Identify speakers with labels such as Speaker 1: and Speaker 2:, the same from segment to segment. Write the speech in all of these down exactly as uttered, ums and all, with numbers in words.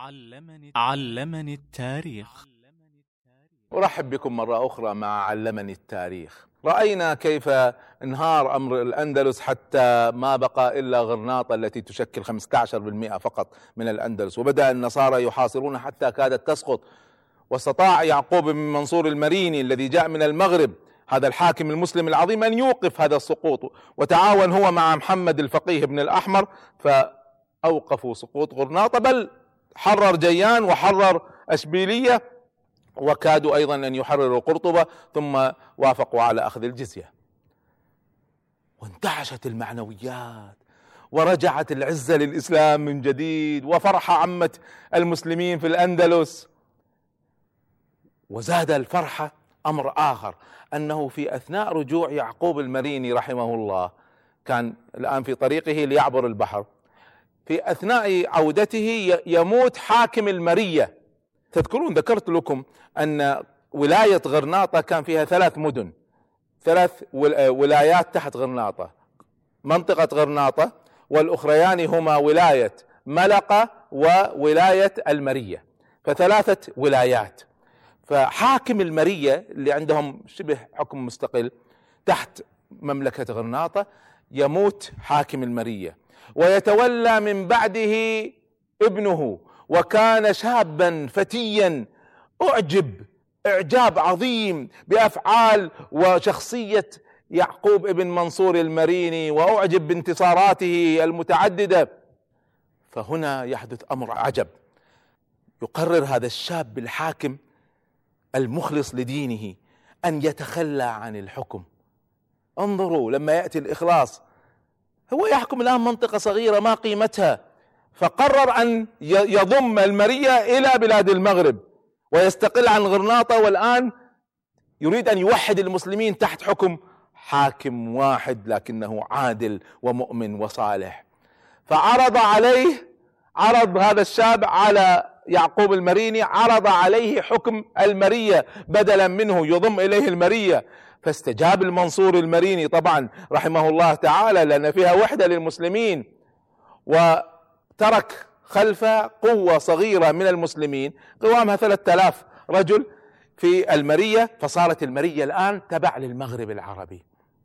Speaker 1: علمني علمني التاريخ.
Speaker 2: أرحب بكم مرة أخرى مع علمني التاريخ. رأينا كيف انهار أمر الأندلس حتى ما بقى إلا غرناطة التي تشكل خمسة عشر بالمئة فقط من الأندلس، وبدأ النصارى يحاصرون حتى كادت تسقط. واستطاع يعقوب بن منصور المريني الذي جاء من المغرب، هذا الحاكم المسلم العظيم، أن يوقف هذا السقوط، وتعاون هو مع محمد الفقيه بن الأحمر فأوقفوا سقوط غرناطة، بل حرر جيان وحرر أشبيلية، وكادوا أيضا أن يحرروا قرطبة، ثم وافقوا على أخذ الجزية. وانتعشت المعنويات ورجعت العزة للإسلام من جديد، وفرحة عمت المسلمين في الأندلس. وزاد الفرحة أمر آخر، أنه في أثناء رجوع يعقوب المريني رحمه الله، كان الآن في طريقه ليعبر البحر، في أثناء عودته يموت حاكم المرية. تذكرون ذكرت لكم أن ولاية غرناطة كان فيها ثلاث مدن، ثلاث ولايات تحت غرناطة، منطقة غرناطة، والأخريان هما ولاية ملقة وولاية المرية، فثلاثة ولايات. فحاكم المرية اللي عندهم شبه حكم مستقل تحت مملكة غرناطة يموت حاكم المرية، ويتولى من بعده ابنه، وكان شابا فتيا أعجب إعجاب عظيم بأفعال وشخصية يعقوب ابن منصور المريني، وأعجب بانتصاراته المتعددة. فهنا يحدث أمر عجب، يقرر هذا الشاب الحاكم المخلص لدينه أن يتخلى عن الحكم. انظروا لما يأتي الإخلاص، هو يحكم الآن منطقة صغيرة ما قيمتها، فقرر أن يضم المرية إلى بلاد المغرب ويستقل عن غرناطة، والآن يريد أن يوحد المسلمين تحت حكم حاكم واحد لكنه عادل ومؤمن وصالح. فعرض عليه، عرض هذا الشاب على يعقوب المريني، عرض عليه حكم المرية بدلا منه، يضم إليه المرية. فاستجاب المنصور المريني طبعا رحمه الله تعالى، لأن فيها وحدة للمسلمين، وترك خلفه قوة صغيرة من المسلمين قوامها ثلاثة آلاف رجل في المرية، فصارت المرية الآن تبع للمغرب العربي.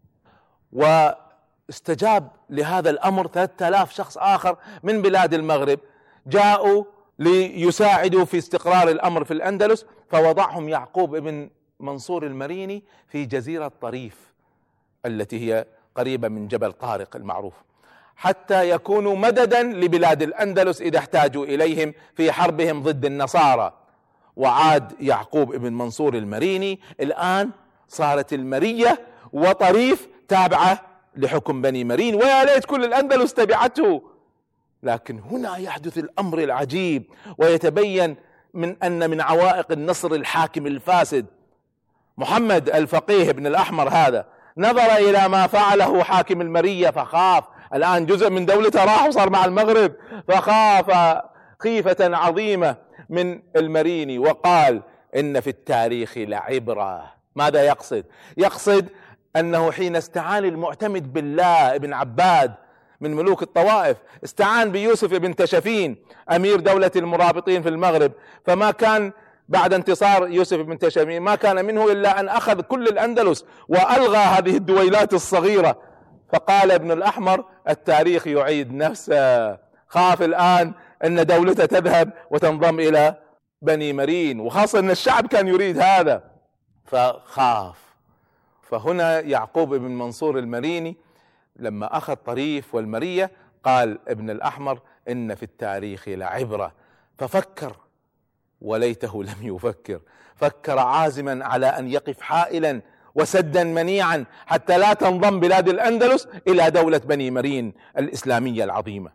Speaker 2: واستجاب لهذا الأمر ثلاثة آلاف شخص آخر من بلاد المغرب، جاءوا ليساعدوا في استقرار الأمر في الأندلس، فوضعهم يعقوب ابن منصور المريني في جزيرة طريف التي هي قريبة من جبل طارق المعروف، حتى يكونوا مددا لبلاد الأندلس إذا احتاجوا إليهم في حربهم ضد النصارى. وعاد يعقوب ابن منصور المريني، الآن صارت المرية وطريف تابعة لحكم بني مرين، ويا ليت كل الأندلس تبعته. لكن هنا يحدث الأمر العجيب، ويتبين من أن من عوائق النصر الحاكم الفاسد. محمد الفقيه بن الأحمر هذا نظر إلى ما فعله حاكم المرية فخاف، الآن جزء من دولته راح وصار مع المغرب، فخاف خيفة عظيمة من المريني، وقال إن في التاريخ لعبرة. ماذا يقصد؟ يقصد أنه حين استعان المعتمد بالله ابن عباد من ملوك الطوائف، استعان بيوسف بن تشفين أمير دولة المرابطين في المغرب، فما كان بعد انتصار يوسف بن تشفين ما كان منه إلا أن أخذ كل الأندلس وألغى هذه الدويلات الصغيرة. فقال ابن الأحمر التاريخ يعيد نفسه، خاف الآن أن دولته تذهب وتنضم إلى بني مرين، وخاصة أن الشعب كان يريد هذا فخاف. فهنا يعقوب بن منصور المريني لما أخذ طريف والمرية قال ابن الأحمر إن في التاريخ لعبرة، ففكر وليته لم يفكر، فكر عازما على أن يقف حائلا وسدا منيعا حتى لا تنضم بلاد الأندلس إلى دولة بني مرين الإسلامية العظيمة.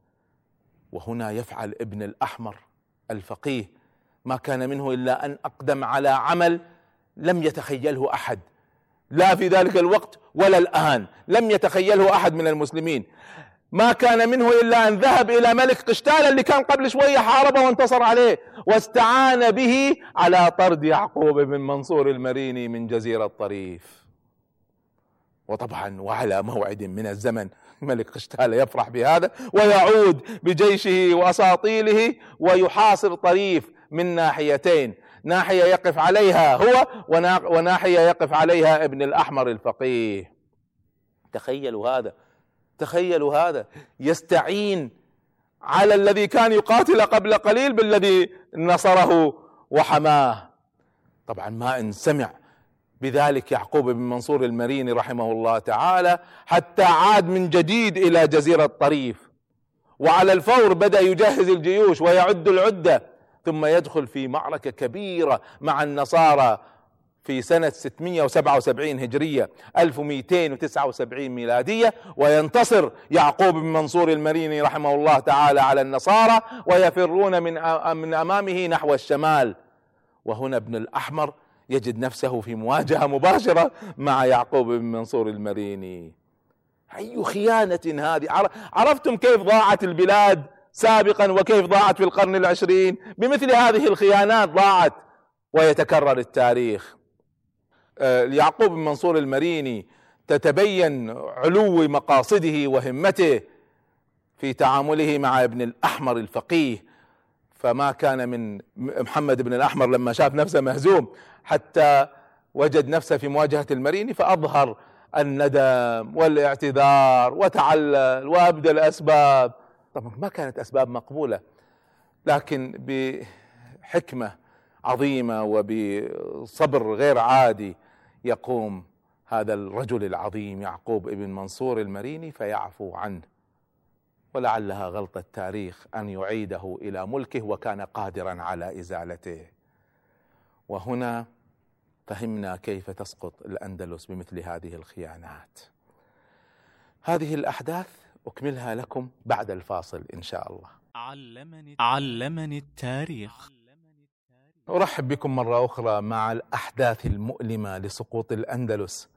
Speaker 2: وهنا يفعل ابن الأحمر الفقيه ما كان منه إلا أن أقدم على عمل لم يتخيله أحد، لا في ذلك الوقت ولا الآن، لم يتخيله أحد من المسلمين. ما كان منه إلا أن ذهب إلى ملك قشتالة اللي كان قبل شوية حاربه وانتصر عليه، واستعان به على طرد يعقوب بن منصور المريني من جزيرة طريف. وطبعا وعلى موعد من الزمن ملك قشتالة يفرح بهذا ويعود بجيشه وأساطيله ويحاصر طريف من ناحيتين، ناحية يقف عليها هو وناحية يقف عليها ابن الأحمر الفقيه. تخيلوا هذا، تخيلوا هذا، يستعين على الذي كان يقاتل قبل قليل بالذي نصره وحماه. طبعا ما إن سمع بذلك يعقوب بن منصور المريني رحمه الله تعالى حتى عاد من جديد إلى جزيرة طريف، وعلى الفور بدأ يجهز الجيوش ويعد العدة، ثم يدخل في معركة كبيرة مع النصارى في سنة ستمائة وسبعة وسبعين هجرية ألف ومئتين وتسعة وسبعين ميلادية، وينتصر يعقوب بن منصور المريني رحمه الله تعالى على النصارى ويفرون من من أمامه نحو الشمال. وهنا ابن الأحمر يجد نفسه في مواجهة مباشرة مع يعقوب بن منصور المريني. أي خيانة هذه! عرفتم كيف ضاعت البلاد سابقا وكيف ضاعت في القرن العشرين؟ بمثل هذه الخيانات ضاعت، ويتكرر التاريخ. يعقوب بن منصور المريني تتبين علو مقاصده وهمته في تعامله مع ابن الأحمر الفقيه، فما كان من محمد بن الأحمر لما شاف نفسه مهزوم حتى وجد نفسه في مواجهة المريني فأظهر الندم والاعتذار وتعلل وأبدى الأسباب. طبعا ما كانت أسباب مقبولة، لكن بحكمة عظيمة وبصبر غير عادي يقوم هذا الرجل العظيم يعقوب بن منصور المريني فيعفو عنه، ولعلها غلطة التاريخ أن يعيده إلى ملكه وكان قادرا على إزالته. وهنا فهمنا كيف تسقط الأندلس بمثل هذه الخيانات. هذه الأحداث أكملها لكم بعد الفاصل إن شاء الله.
Speaker 1: علمني, علمني التاريخ.
Speaker 2: أرحب بكم مرة أخرى مع الأحداث المؤلمة لسقوط الأندلس.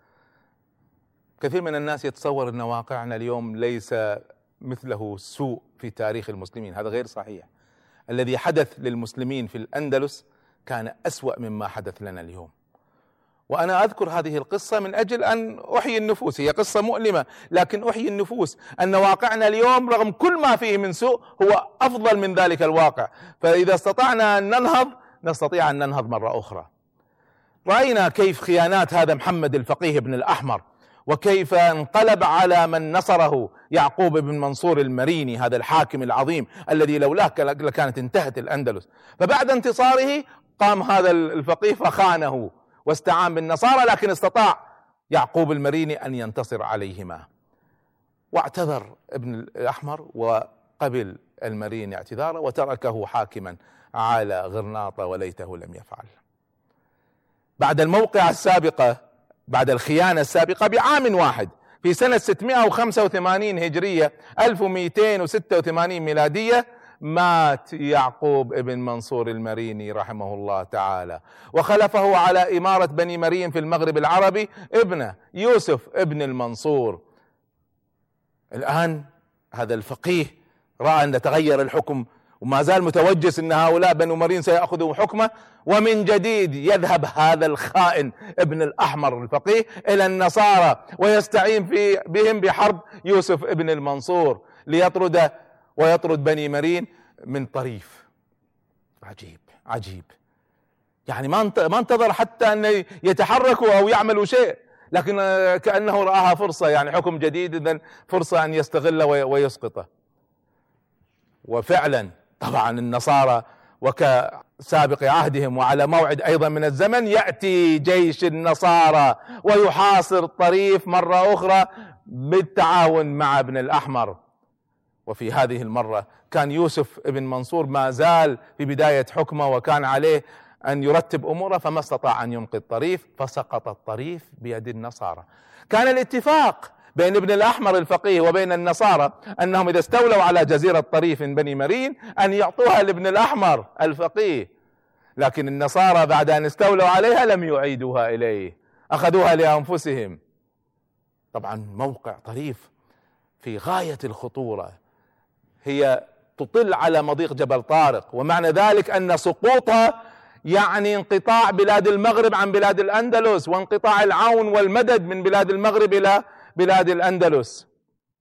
Speaker 2: كثير من الناس يتصور أن واقعنا اليوم ليس مثله سوء في تاريخ المسلمين، هذا غير صحيح. الذي حدث للمسلمين في الأندلس كان أسوأ مما حدث لنا اليوم، وأنا أذكر هذه القصة من أجل أن أحيي النفوس. هي قصة مؤلمة لكن أحيي النفوس أن واقعنا اليوم رغم كل ما فيه من سوء هو أفضل من ذلك الواقع، فإذا استطعنا أن ننهض نستطيع أن ننهض مرة أخرى. رأينا كيف خيانات هذا محمد الفقيه بن الأحمر، وكيف انقلب على من نصره يعقوب بن منصور المريني، هذا الحاكم العظيم الذي لولاه لكانت انتهت الأندلس. فبعد انتصاره قام هذا الفقيه فخانه واستعان بالنصارى، لكن استطاع يعقوب المريني أن ينتصر عليهما، واعتذر ابن الأحمر وقبل المريني اعتذاره وتركه حاكما على غرناطة وليته لم يفعل. بعد الموقعة السابقة، بعد الخيانة السابقة بعام واحد في سنة ستمائة وخمسة وثمانين هجرية ألف ومئتين وستة وثمانين ميلادية مات يعقوب ابن منصور المريني رحمه الله تعالى، وخلفه على إمارة بني مرين في المغرب العربي ابنه يوسف ابن المنصور. الآن هذا الفقيه رأى أن تغير الحكم وما زال متوجس أن هؤلاء بنو مرين سيأخذوا حكمه، ومن جديد يذهب هذا الخائن ابن الأحمر الفقيه إلى النصارى ويستعين في بهم بحرب يوسف ابن المنصور ليطرد ويطرد بني مرين من طريف. عجيب عجيب، يعني ما ما انتظر حتى أن يتحركوا أو يعملوا شيء، لكن كأنه رآها فرصة، يعني حكم جديد إذن فرصة أن يستغله ويسقطه. وفعلا طبعا النصارى وكسابق عهدهم وعلى موعد أيضا من الزمن يأتي جيش النصارى ويحاصر الطريف مرة أخرى بالتعاون مع ابن الأحمر. وفي هذه المرة كان يوسف ابن منصور ما زال في بداية حكمه وكان عليه أن يرتب أموره، فما استطاع أن ينقذ الطريف فسقط الطريف بيد النصارى. كان الاتفاق بين ابن الأحمر الفقيه وبين النصارى أنهم إذا استولوا على جزيرة طريف من بني مرين أن يعطوها لابن الأحمر الفقيه، لكن النصارى بعد أن استولوا عليها لم يعيدوها إليه، أخذوها لأنفسهم. طبعا موقع طريف في غاية الخطورة، هي تطل على مضيق جبل طارق، ومعنى ذلك أن سقوطها يعني انقطاع بلاد المغرب عن بلاد الأندلس، وانقطاع العون والمدد من بلاد المغرب إلى بلاد الأندلس.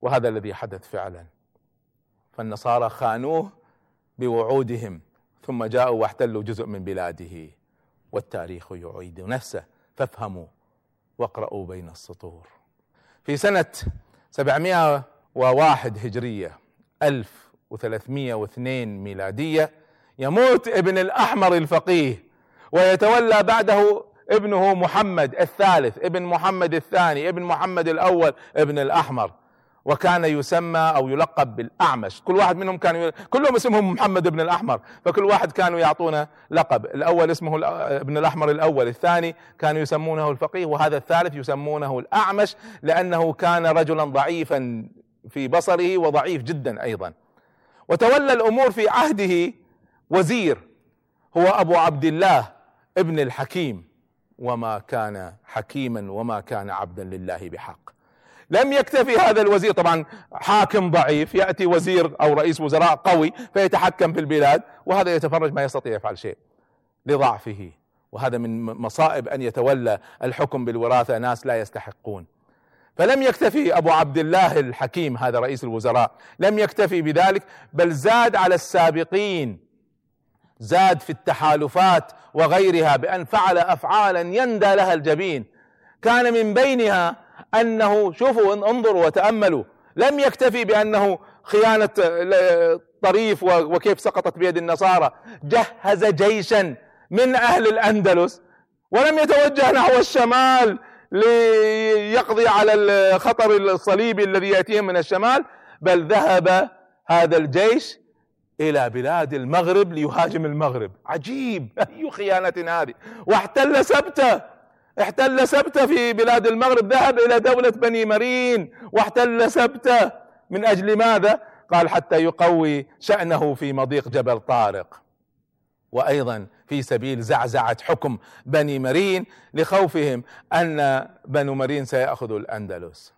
Speaker 2: وهذا الذي حدث فعلا، فالنصارى خانوه بوعودهم ثم جاءوا واحتلوا جزء من بلاده، والتاريخ يعيد نفسه، فافهموا واقرأوا بين السطور. في سنة سبعمائة وواحد هجرية ألف وثلاثمائة واثنين ميلادية يموت ابن الأحمر الفقيه، ويتولى بعده ابنه محمد الثالث ابن محمد الثاني ابن محمد الأول ابن الأحمر، وكان يسمى أو يلقب بالأعمش. كل واحد منهم كان ي... كلهم اسمهم محمد ابن الأحمر، فكل واحد كانوا يعطونه لقب. الأول اسمه ابن الأحمر الأول، الثاني كانوا يسمونه الفقيه، وهذا الثالث يسمونه الأعمش لأنه كان رجلا ضعيفا في بصره وضعيف جدا أيضا. وتولى الأمور في عهده وزير هو أبو عبد الله ابن الحكيم، وما كان حكيما وما كان عبدا لله بحق. لم يكتفي هذا الوزير، طبعا حاكم ضعيف يأتي وزير أو رئيس وزراء قوي فيتحكم في البلاد، وهذا يتفرج ما يستطيع يفعل شيء لضعفه، وهذا من مصائب أن يتولى الحكم بالوراثة ناس لا يستحقون. فلم يكتفي أبو عبد الله الحكيم هذا رئيس الوزراء، لم يكتفي بذلك، بل زاد على السابقين، زاد في التحالفات وغيرها بأن فعل أفعالا يندى لها الجبين. كان من بينها أنه، شوفوا انظروا وتأملوا، لم يكتفي بأنه خيانة طريف وكيف سقطت بيد النصارى، جهز جيشا من أهل الأندلس ولم يتوجه نحو الشمال ليقضي على الخطر الصليبي الذي يأتيهم من الشمال، بل ذهب هذا الجيش إلى بلاد المغرب ليهاجم المغرب. عجيب، أي خيانة هذه! واحتل سبتة، احتل سبتة في بلاد المغرب، ذهب إلى دولة بني مرين واحتل سبتة. من أجل ماذا؟ قال حتى يقوي شأنه في مضيق جبل طارق، وأيضا في سبيل زعزعة حكم بني مرين لخوفهم أن بنو مرين سيأخذوا الأندلس.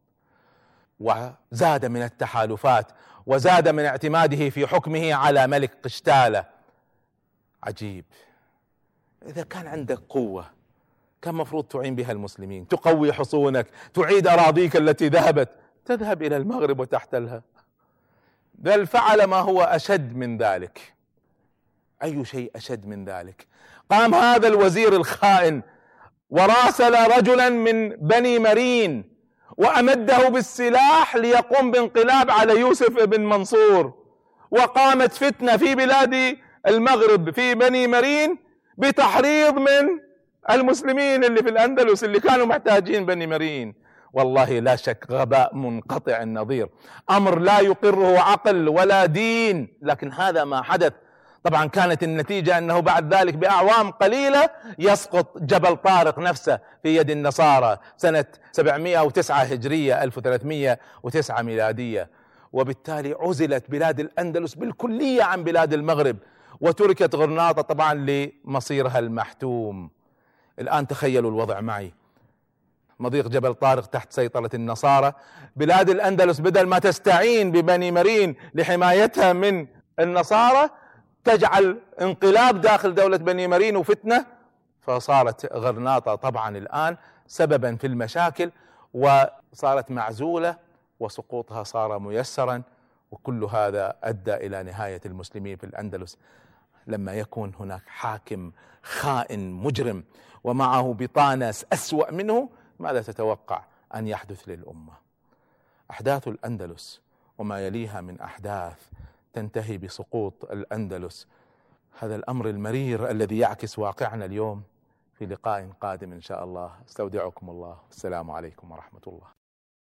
Speaker 2: وزاد من التحالفات وزاد من اعتماده في حكمه على ملك قشتالة. عجيب، إذا كان عندك قوة كان مفروض تعين بها المسلمين، تقوي حصونك، تعيد أراضيك التي ذهبت، تذهب إلى المغرب وتحتلها. بل فعل ما هو أشد من ذلك. أي شيء أشد من ذلك؟ قام هذا الوزير الخائن وراسل رجلا من بني مرين وأمده بالسلاح ليقوم بانقلاب على يوسف بن منصور، وقامت فتنة في بلاد المغرب في بني مرين بتحريض من المسلمين اللي في الأندلس اللي كانوا محتاجين بني مرين. والله لا شك غباء منقطع النظير، أمر لا يقره عقل ولا دين، لكن هذا ما حدث. طبعا كانت النتيجة أنه بعد ذلك بأعوام قليلة يسقط جبل طارق نفسه في يد النصارى سنة سبعمائة وتسعة هجرية ألف وثلاثمائة وتسعة ميلادية، وبالتالي عزلت بلاد الأندلس بالكلية عن بلاد المغرب، وتركت غرناطة طبعا لمصيرها المحتوم. الآن تخيلوا الوضع معي، مضيق جبل طارق تحت سيطرة النصارى، بلاد الأندلس بدل ما تستعين ببني مرين لحمايتها من النصارى تجعل انقلاب داخل دولة بني مرين وفتنة، فصارت غرناطة طبعا الآن سببا في المشاكل، وصارت معزولة وسقوطها صار ميسرا. وكل هذا أدى إلى نهاية المسلمين في الأندلس، لما يكون هناك حاكم خائن مجرم ومعه بطانة أسوأ منه، ماذا تتوقع أن يحدث للأمة؟ أحداث الأندلس وما يليها من أحداث تنتهي بسقوط الأندلس، هذا الأمر المرير الذي يعكس واقعنا اليوم. في لقاء قادم إن شاء الله، استودعكم الله، السلام عليكم ورحمة الله.